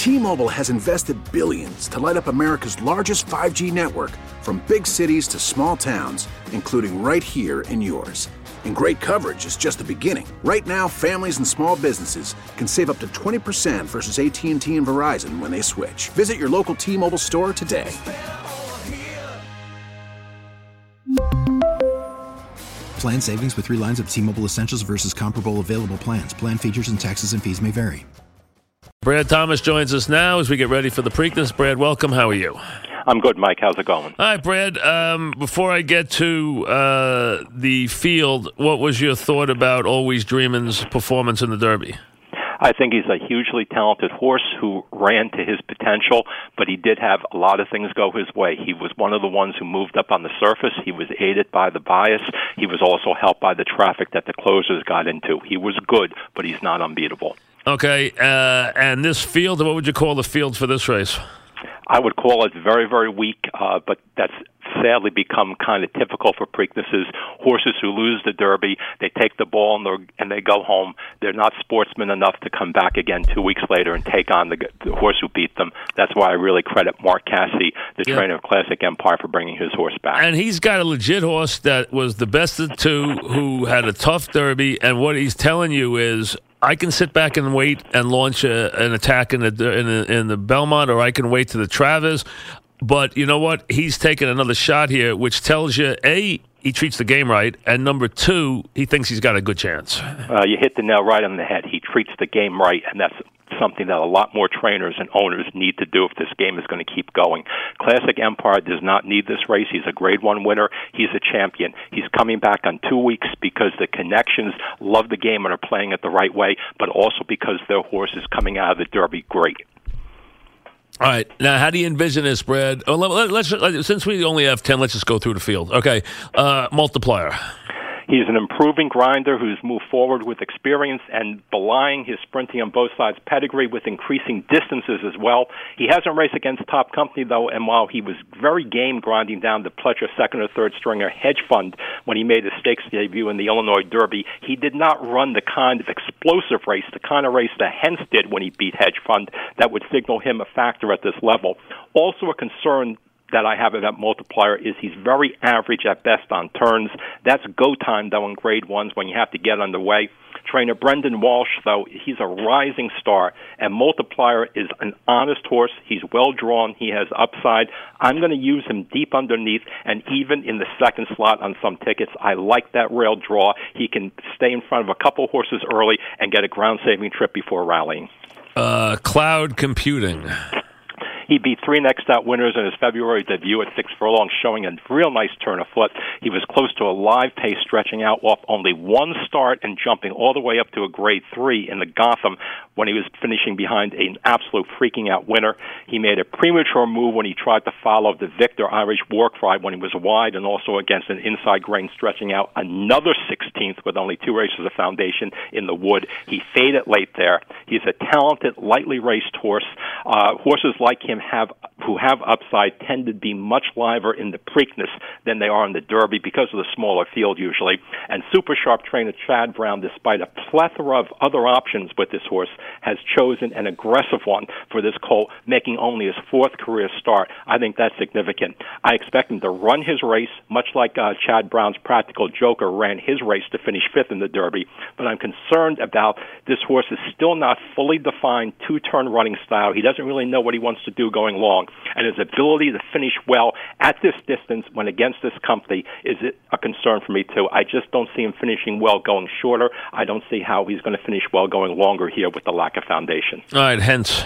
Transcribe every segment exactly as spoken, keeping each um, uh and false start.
T-Mobile has invested billions to light up America's largest five G network, from big cities to small towns, including right here in yours. And great coverage is just the beginning. Right now, families and small businesses can save up to twenty percent versus A T and T and Verizon when they switch. Visit your local T-Mobile store today. Plan savings with three lines of T-Mobile Essentials versus comparable available plans. Plan features and taxes and fees may vary. Brad Thomas joins us now as we get ready for the Preakness. Brad, welcome. How are you? I'm good, Mike. How's it going? All right, Brad. Um, before I get to uh, the field, what was your thought about Always Dreamin's performance in the Derby? I think he's a hugely talented horse who ran to his potential, but he did have a lot of things go his way. He was one of the ones who moved up on the surface. He was aided by the bias. He was also helped by the traffic that the closers got into. He was good, but he's not unbeatable. Okay, uh, and this field, what would you call the field for this race? I would call it very, very weak, uh, but that's sadly become kind of typical for Preaknesses. Horses who lose the Derby, they take the ball and, and they go home. They're not sportsmen enough to come back again two weeks later and take on the, the horse who beat them. That's why I really credit Mark Casse, the yeah. trainer of Classic Empire, for bringing his horse back. And he's got a legit horse that was the best of the two, who had a tough Derby, and what he's telling you is, I can sit back and wait and launch a, an attack in the in the, in the Belmont, or I can wait to the Travers. But you know what? He's taking another shot here, which tells you, A, he treats the game right, and number two, he thinks he's got a good chance. Uh, you hit the nail right on the head. He treats the game right, and that's something that a lot more trainers and owners need to do if this game is going to keep going. Classic Empire does not need this race. He's a grade one winner. He's a champion. He's coming back on two weeks because the connections love the game and are playing it the right way, but also because their horse is coming out of the Derby great. All right. Now, how do you envision this, Brad? Oh, let, let's, let's, since we only have ten, let's just go through the field. Okay. Uh, multiplier. He's an improving grinder who's moved forward with experience and belying his sprinting on both sides pedigree with increasing distances as well. He hasn't raced against top company, though, and while he was very game grinding down the Pletcher second or third stringer Hedge Fund when he made his stakes debut in the Illinois Derby, he did not run the kind of explosive race, the kind of race that Hens did when he beat Hedge Fund, that would signal him a factor at this level. Also a concern that I have about Multiplier is he's very average at best on turns. That's go time, though, in grade ones when you have to get underway. Trainer Brendan Walsh, though, he's a rising star, and Multiplier is an honest horse. He's well drawn. He has upside. I'm going to use him deep underneath, and even in the second slot on some tickets. I like that rail draw. He can stay in front of a couple horses early and get a ground-saving trip before rallying. Uh, Cloud Computing. He beat three next-out winners in his February debut at six furlongs, showing a real nice turn of foot. He was close to a live pace, stretching out off only one start and jumping all the way up to a grade three in the Gotham when he was finishing behind an absolute freaking-out winner. He made a premature move when he tried to follow the Victor Irish War Cry when he was wide and also against an inside grain, stretching out another sixteenth with only two races of foundation in the Wood. He faded late there. He's a talented, lightly raced horse. Uh, horses like him have who have upside tend to be much liver in the Preakness than they are in the Derby because of the smaller field usually. And super sharp trainer Chad Brown, despite a plethora of other options with this horse, has chosen an aggressive one for this colt, making only his fourth career start. I think that's significant. I expect him to run his race, much like uh, Chad Brown's Practical Joker ran his race to finish fifth in the Derby. But I'm concerned about this horse is still not fully defined two-turn running style. He doesn't really know what he wants to do going long, and his ability to finish well at this distance when against this company is a concern for me too. I just don't see him finishing well going shorter. I don't see how he's going to finish well going longer here with the lack of foundation. All right, Hence.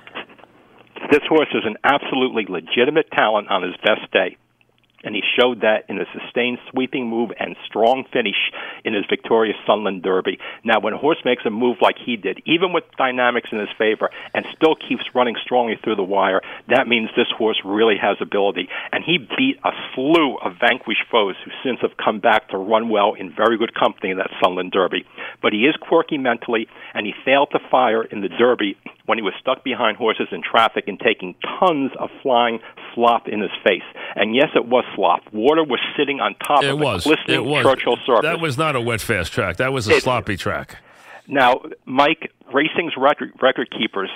This horse is an absolutely legitimate talent on his best day, and he showed that in a sustained sweeping move and strong finish in his victorious Sunland Derby. Now, when a horse makes a move like he did, even with dynamics in his favor, and still keeps running strongly through the wire, that means this horse really has ability. And he beat a slew of vanquished foes who since have come back to run well in very good company in that Sunland Derby. But he is quirky mentally, and he failed to fire in the Derby when he was stuck behind horses in traffic and taking tons of flying slop in his face. And yes, it was slop. Water was sitting on top it of was. the glistening it was. Churchill surface. That was not a wet, fast track. That was a it, sloppy track. Now, Mike, racing's record, record keepers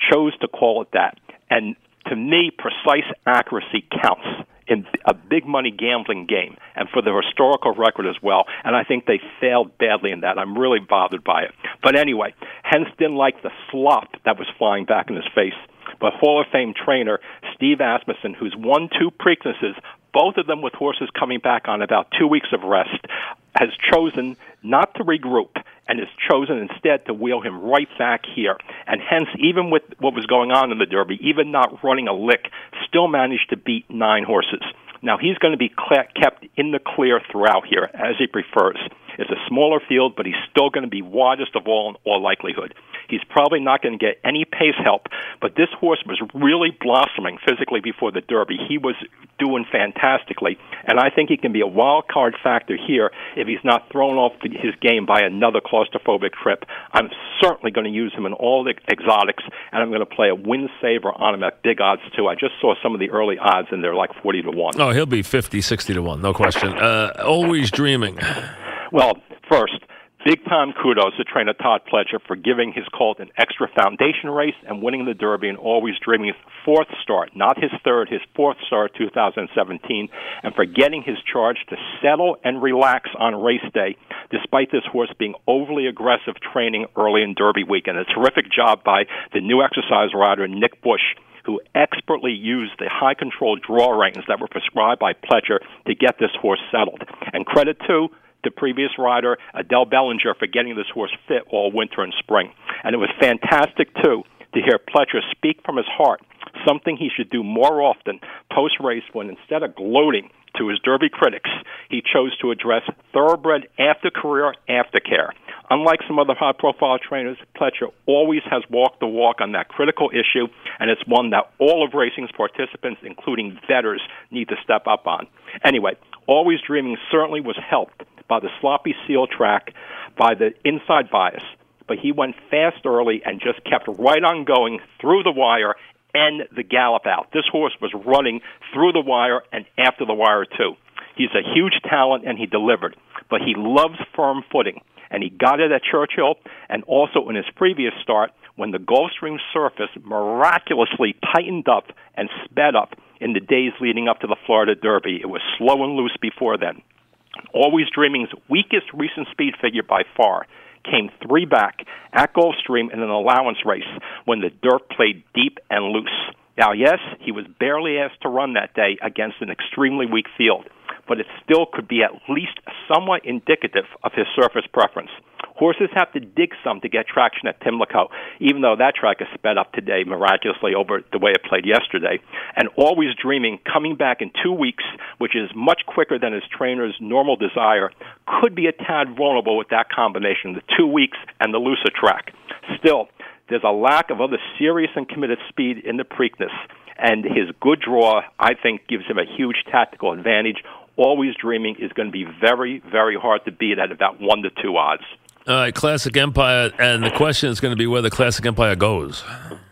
chose to call it that. And to me, precise accuracy counts in a big money gambling game, and for the historical record as well. And I think they failed badly in that. I'm really bothered by it. But anyway, Hens didn't like the slop that was flying back in his face. But Hall of Fame trainer Steve Asmussen, who's won two Preaknesses, both of them with horses coming back on about two weeks of rest, has chosen not to regroup and has chosen instead to wheel him right back here. And hence, even with what was going on in the Derby, even not running a lick, still managed to beat nine horses. Now, he's going to be kept in the clear throughout here, as he prefers. It's a smaller field, but he's still going to be widest of all in all likelihood. He's probably not going to get any pace help, but this horse was really blossoming physically before the Derby. He was doing fantastically, and I think he can be a wild card factor here if he's not thrown off the, his game by another claustrophobic trip. I'm certainly going to use him in all the exotics, and I'm going to play a win saver on him at big odds, too. I just saw some of the early odds, and they're like forty to one. Oh, he'll be fifty, sixty to one, no question. Uh, always dreaming. Well, first, big-time kudos to trainer Todd Pletcher for giving his colt an extra foundation race and winning the Derby and always dreaming his fourth start, not his third, his fourth start, two thousand seventeen, and for getting his charge to settle and relax on race day, despite this horse being overly aggressive training early in Derby weekend. A terrific job by the new exercise rider, Nick Bush, who expertly used the high-control draw reins that were prescribed by Pletcher to get this horse settled. And credit, too, the previous rider, Adele Bellinger, for getting this horse fit all winter and spring. And it was fantastic, too, to hear Pletcher speak from his heart, something he should do more often post-race when instead of gloating to his Derby critics, he chose to address thoroughbred after-career aftercare. Unlike some other high-profile trainers, Pletcher always has walked the walk on that critical issue, and it's one that all of racing's participants, including bettors, need to step up on. Anyway, Always Dreaming certainly was helped by the sloppy seal track, by the inside bias, but he went fast early and just kept right on going through the wire and the gallop out. This horse was running through the wire and after the wire, too. He's a huge talent, and he delivered, but he loves firm footing, and he got it at Churchill and also in his previous start when the Gulfstream surface miraculously tightened up and sped up in the days leading up to the Florida Derby. It was slow and loose before then. Always Dreaming's weakest recent speed figure by far came three back at Gulfstream in an allowance race when the dirt played deep and loose. Now, yes, he was barely asked to run that day against an extremely weak field, but it still could be at least somewhat indicative of his surface preference. Horses have to dig some to get traction at Pimlico, even though that track is sped up today miraculously over the way it played yesterday. And Always Dreaming, coming back in two weeks, which is much quicker than his trainer's normal desire, could be a tad vulnerable with that combination, the two weeks and the looser track. Still, there's a lack of other serious and committed speed in the Preakness, and his good draw, I think, gives him a huge tactical advantage. Always Dreaming is going to be very, very hard to beat at about one to two odds. All right, Classic Empire, and the question is going to be where the Classic Empire goes.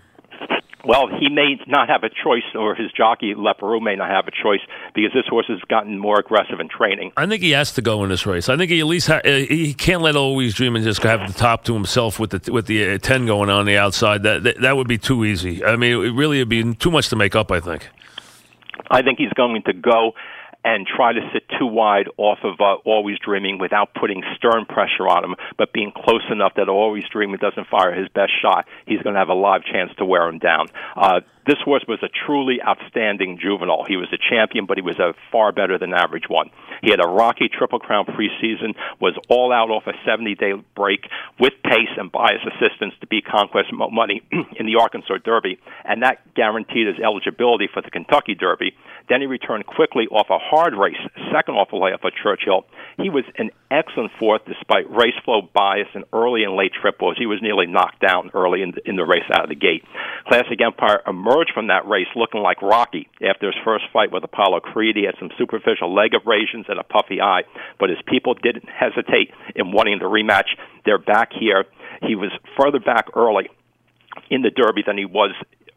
Well, he may not have a choice, or his jockey, Leparoux, may not have a choice, because this horse has gotten more aggressive in training. I think he has to go in this race. I think he at least ha- he can't let Always Dream and just have the top to himself with the with the uh, ten going on the outside. That, that that would be too easy. I mean, it really would be too much to make up, I think. I think he's going to go and try to sit too wide off of uh, Always Dreaming without putting stern pressure on him, but being close enough that Always Dreaming doesn't fire his best shot. He's going to have a live chance to wear him down. Uh, this horse was a truly outstanding juvenile. He was a champion, but he was a far better than average one. He had a rocky Triple Crown preseason, was all out off a seventy-day break with pace and bias assistance to beat Conquest Money in the Arkansas Derby, and that guaranteed his eligibility for the Kentucky Derby. Then he returned quickly off a hard race, second off a layup at Churchill. He was an excellent fourth despite race flow bias and early and late triples. He was nearly knocked down early in the, in the race out of the gate. Classic Empire emerged from that race looking like Rocky after his first fight with Apollo Creed. He had some superficial leg abrasions and a puffy eye, but his people didn't hesitate in wanting the rematch. They're back here. He was further back early in the Derby than he was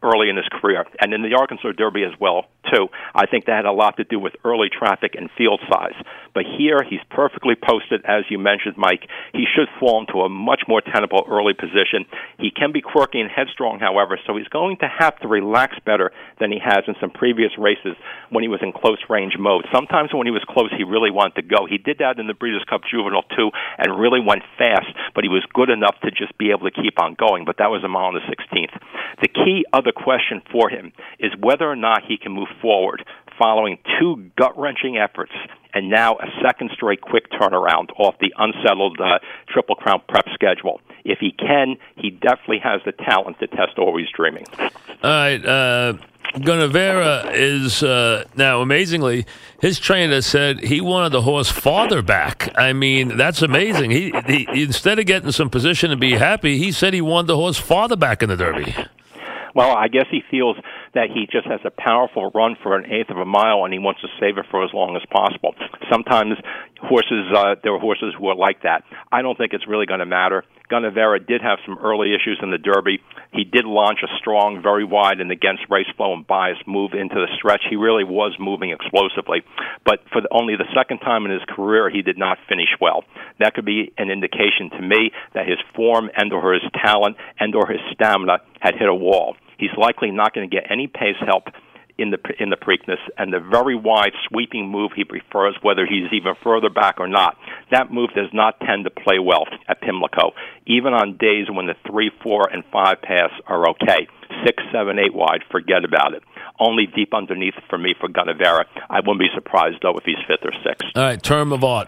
early in his career, and in the Arkansas Derby as well, too. I think that had a lot to do with early traffic and field size. But here, he's perfectly posted, as you mentioned, Mike. He should fall into a much more tenable early position. He can be quirky and headstrong, however, so he's going to have to relax better than he has in some previous races when he was in close range mode. Sometimes when he was close, he really wanted to go. He did that in the Breeders' Cup Juvenile, too, and really went fast, but he was good enough to just be able to keep on going. But that was a mile and the sixteenth. The key other question for him is whether or not he can move forward following two gut-wrenching efforts and now a second straight quick turnaround off the unsettled uh, Triple Crown prep schedule. If he can, he definitely has the talent to test Always Dreaming. All right, uh... Gunnevera is, uh, now, amazingly, his trainer said he wanted the horse farther back. I mean, that's amazing. He, he instead of getting some position and be happy, he said he wanted the horse farther back in the Derby. Well, I guess he feels that he just has a powerful run for an eighth of a mile, and he wants to save it for as long as possible. Sometimes horses, uh, there are horses who are like that. I don't think it's really going to matter. Gunnevera did have some early issues in the Derby. He did launch a strong, very wide and against race flow and bias move into the stretch. He really was moving explosively. But for the, only the second time in his career, he did not finish well. That could be an indication to me that his form and or his talent and or his stamina had hit a wall. He's likely not going to get any pace help in the in the Preakness, and the very wide sweeping move he prefers, whether he's even further back or not, that move does not tend to play well at Pimlico, even on days when the three, four, and five pass are okay. Six, seven, eight wide, forget about it. Only deep underneath for me for Gunnevera. I wouldn't be surprised, though, if he's fifth or sixth. All right, term of art.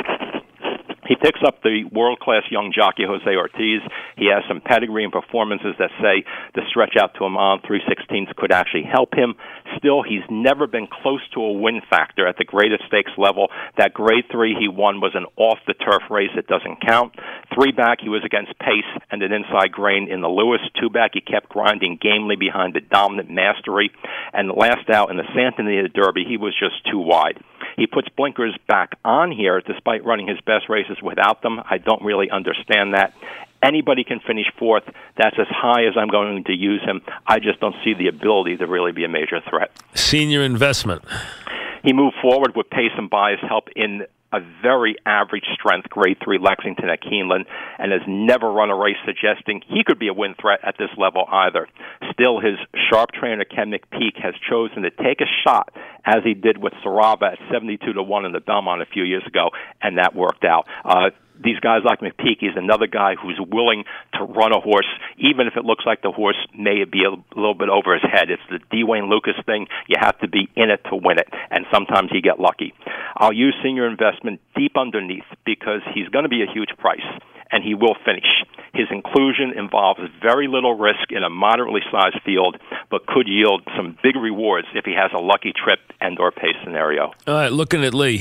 He picks up the world-class young jockey Jose Ortiz. He has some pedigree and performances that say the stretch out to a mile and three sixteenths could actually help him. Still, he's never been close to a win factor at the greatest stakes level. That grade three he won was an off-the-turf race. It doesn't count. Three back, he was against pace and an inside grain in the Lewis. Two back, he kept grinding gamely behind the dominant Mastery. And the last out in the Santa Anita Derby, he was just too wide. He puts blinkers back on here despite running his best races without them. I don't really understand that. Anybody can finish fourth. That's as high as I'm going to use him. I just don't see the ability to really be a major threat. Senior investment. He moved forward with pace and bias help in a very average strength grade three Lexington at Keeneland, and has never run a race suggesting he could be a win threat at this level either. Still, his sharp trainer Ken McPeak has chosen to take a shot, as he did with Saraba at seventy-two to one in the Belmont a few years ago, and that worked out. Uh, These guys like McPeak, he's another guy who's willing to run a horse, even if it looks like the horse may be a little bit over his head. It's the D. Wayne Lucas thing. You have to be in it to win it, and sometimes you get lucky. I'll use senior investment deep underneath because he's going to be a huge price, and he will finish. His inclusion involves very little risk in a moderately sized field, but could yield some big rewards if he has a lucky trip and or pace scenario. All right, looking at Lee.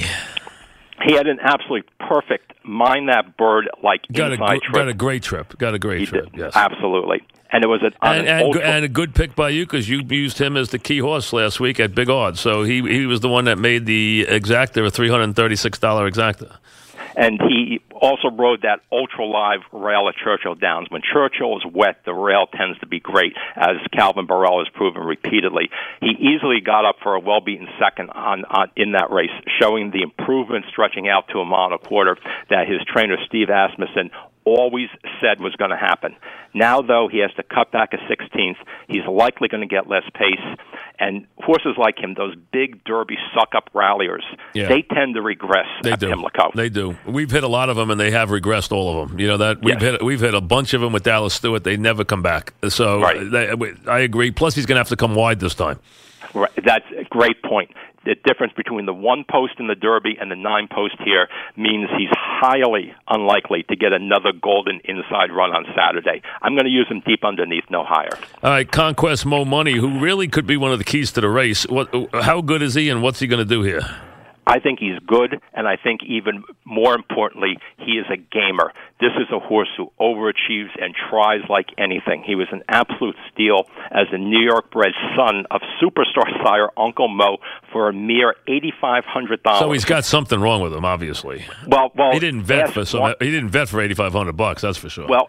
He had an absolutely perfect mind that bird like got inside a, trip. Got a great trip. Got a great he trip. Did. Yes, absolutely. And it was an, and, an and, ultra- and a good pick by you because you used him as the key horse last week at big odds. So he he was the one that made the exacta a three hundred and thirty six dollar exacta. And he also rode that ultra-live rail at Churchill Downs. When Churchill is wet, the rail tends to be great, as Calvin Burrell has proven repeatedly. He easily got up for a well-beaten second on, on in that race, showing the improvement stretching out to a mile and a quarter that his trainer, Steve Asmussen, always said was going to happen. Now, though, he has to cut back a sixteenth. He's likely going to get less pace. And horses like him, those big Derby suck-up ralliers, yeah. they tend to regress they at do. Pimlico. They do. We've hit a lot of them, and they have regressed all of them. You know that we've yes. hit we've hit a bunch of them with Dallas Stewart. They never come back. So right. they, I agree. Plus, he's going to have to come wide this time. Right. That's a great point. The difference between the one post in the Derby and the nine post here means he's highly unlikely to get another golden inside run on Saturday. I'm going to use him deep underneath, no higher. All right, Conquest Mo Money, who really could be one of the keys to the race. What? How good is he, and what's he going to do here? I think he's good, and I think even more importantly, he is a gamer. This is a horse who overachieves and tries like anything. He was an absolute steal as a New York-bred son of superstar sire Uncle Mo for a mere eight thousand five hundred dollars. So he's got something wrong with him, obviously. Well, well, he didn't vet for some. He didn't vet for eighty-five hundred bucks. That's for sure. Well.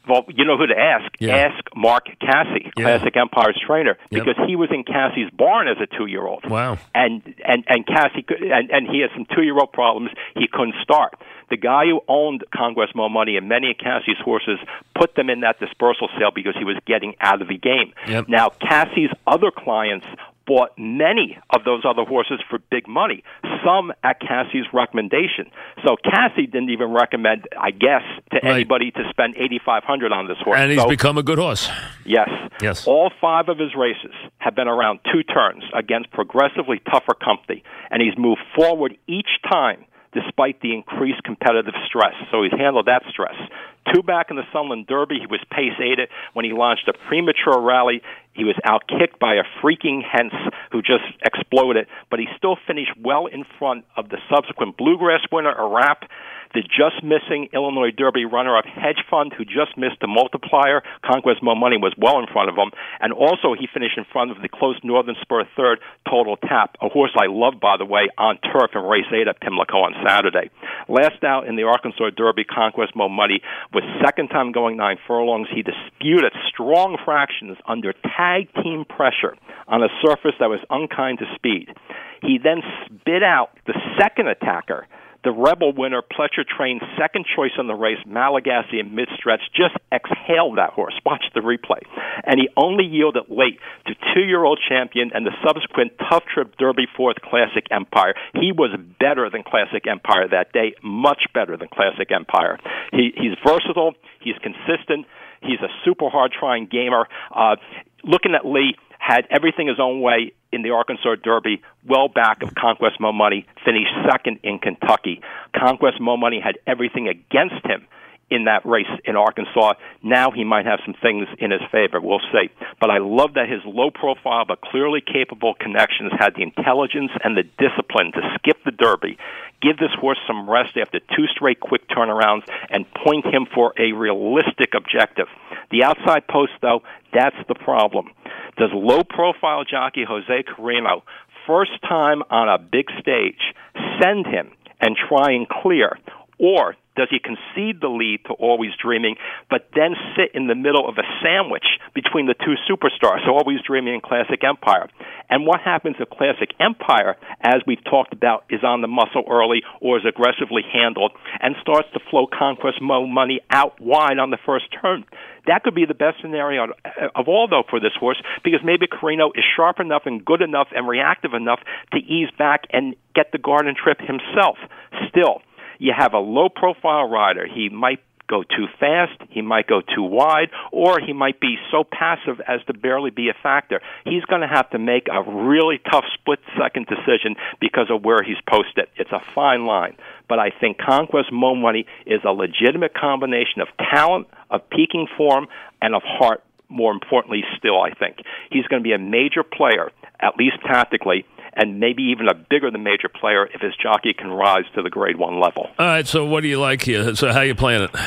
Well, you know who to ask. Yeah. Ask Mark Cassie, Yeah. Classic Empire's trainer, Yep. because he was in Cassie's barn as a two-year-old. Wow. And and and Cassie could, and, and he had some two-year-old problems. He couldn't start. The guy who owned Conquest Mo Money and many of Cassie's horses put them in that dispersal sale because he was getting out of the game. Yep. Now, Cassie's other clients bought many of those other horses for big money, some at Cassie's recommendation. So Cassie didn't even recommend, I guess, to Right. anybody to spend eighty-five hundred dollars on this horse. And he's so, become a good horse. yes. Yes. All five of his races have been around two turns against progressively tougher company, and he's moved forward each time despite the increased competitive stress. So he's handled that stress. Two back in the Sunland Derby, he was pace-aided. When he launched a premature rally, he was outkicked by a freaking Hence who just exploded, but he still finished well in front of the subsequent Bluegrass winner, Arap, the just-missing Illinois Derby runner-up Hedge Fund, who just missed the multiplier. Conquest Mo Money was well in front of him. And also he finished in front of the close Northern Spur third, Total Tap, a horse I love, by the way, on turf in race eight at Pimlico on Saturday. Last out in the Arkansas Derby, Conquest Mo Money was second time going nine furlongs. He disputed strong fractions under tag team pressure on a surface that was unkind to speed. He then spit out the second attacker, the Rebel winner, Pletcher Train's second choice in the race, Malagasy in mid-stretch, just exhaled that horse. Watch the replay. And he only yielded late to two-year-old champion and the subsequent Tough Trip Derby fourth, Classic Empire. He was better than Classic Empire that day, much better than Classic Empire. He, he's versatile. He's consistent. He's a super hard-trying gamer. Uh, looking at Lee, had everything his own way in the Arkansas Derby, well back of Conquest Mo Money, finished second in Kentucky. Conquest Mo Money had everything against him in that race in Arkansas. Now he might have some things in his favor. We'll see. But I love that his low-profile but clearly capable connections had the intelligence and the discipline to skip the Derby, give this horse some rest after two straight quick turnarounds, and point him for a realistic objective. The outside post, though, that's the problem. Does low-profile jockey Jose Carino, first time on a big stage, send him and try and clear? Or does he concede the lead to Always Dreaming, but then sit in the middle of a sandwich between the two superstars, so Always Dreaming and Classic Empire? And what happens if Classic Empire, as we've talked about, is on the muscle early or is aggressively handled and starts to flow Conquest Mo Money out wide on the first turn? That could be the best scenario of all, though, for this horse, because maybe Carino is sharp enough and good enough and reactive enough to ease back and get the garden trip himself. Still, you have a low-profile rider. He might go too fast, he might go too wide, or he might be so passive as to barely be a factor. He's going to have to make a really tough split-second decision because of where he's posted. It's a fine line. But I think Conquest Mo Money is a legitimate combination of talent, of peaking form, and of heart, more importantly still, I think. He's going to be a major player, at least tactically, and maybe even a bigger than major player if his jockey can rise to the grade one level. All right, so what do you like here? So how you playing it?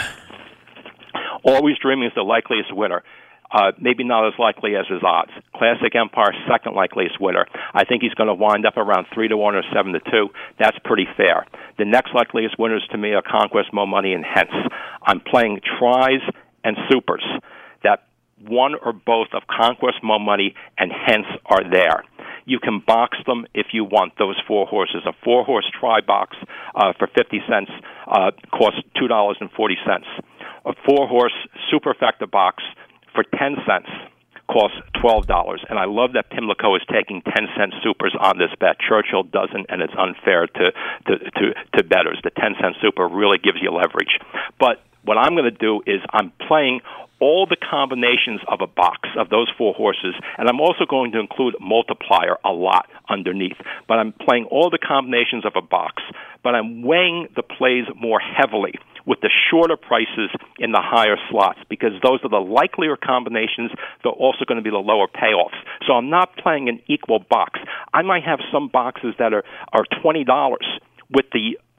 Always Dreaming is the likeliest winner. Uh, maybe not as likely as his odds. Classic Empire, second likeliest winner. I think he's going to wind up around three to one or seven to two. That's pretty fair. The next likeliest winners to me are Conquest Mo Money and Hence. I'm playing tries and supers. That one or both of Conquest Mo Money and Hence are there. You can box them if you want, those four horses. A four-horse try box uh, for fifty cents uh, costs two dollars and forty cents. A four-horse superfecta box for ten cents costs twelve dollars. And I love that Pimlico is taking ten-cent supers on this bet. Churchill doesn't, and it's unfair to, to, to, to bettors. The ten-cent super really gives you leverage. But what I'm going to do is I'm playing all the combinations of a box of those four horses, and I'm also going to include multiplier a lot underneath. But I'm playing all the combinations of a box, but I'm weighing the plays more heavily with the shorter prices in the higher slots, because those are the likelier combinations. They're also going to be the lower payoffs. So I'm not playing an equal box. I might have some boxes that are, are twenty dollars with the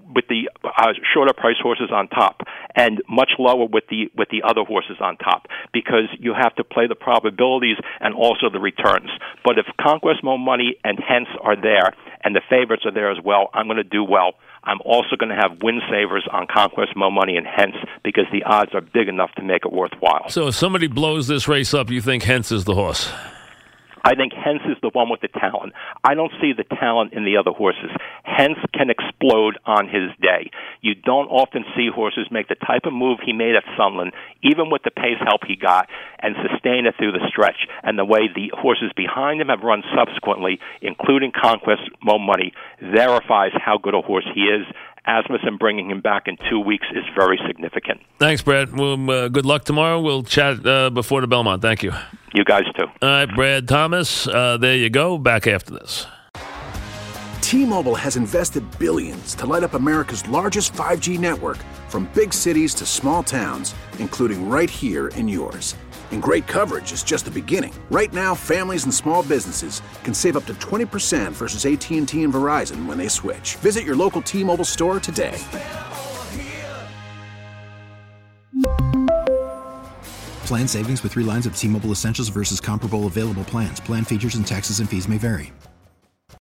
with the uh, shorter price horses on top, and much lower with the with the other horses on top, because you have to play the probabilities and also the returns. But if Conquest Mo Money and Hence are there, and the favorites are there as well, I'm going to do well. I'm also going to have win savers on Conquest Mo Money and Hence, because the odds are big enough to make it worthwhile. So if somebody blows this race up, you think Hence is the horse? I think Hence is the one with the talent. I don't see the talent in the other horses. Hence can explode on his day. You don't often see horses make the type of move he made at Sunland, even with the pace help he got, and sustain it through the stretch. And the way the horses behind him have run subsequently, including Conquest Mo Money, verifies how good a horse he is. Asmussen bringing him back in two weeks is very significant. Thanks, Brad. Well, uh, good luck tomorrow. We'll chat uh, before the Belmont. Thank you. You guys too. All right, Brad Thomas, uh, there you go. Back after this. T-Mobile has invested billions to light up America's largest five G network, from big cities to small towns, including right here in yours. And great coverage is just the beginning. Right now, families and small businesses can save up to twenty percent versus A T and T and Verizon when they switch. Visit your local T-Mobile store today. Plan savings with three lines of T-Mobile Essentials versus comparable available plans. Plan features and taxes and fees may vary.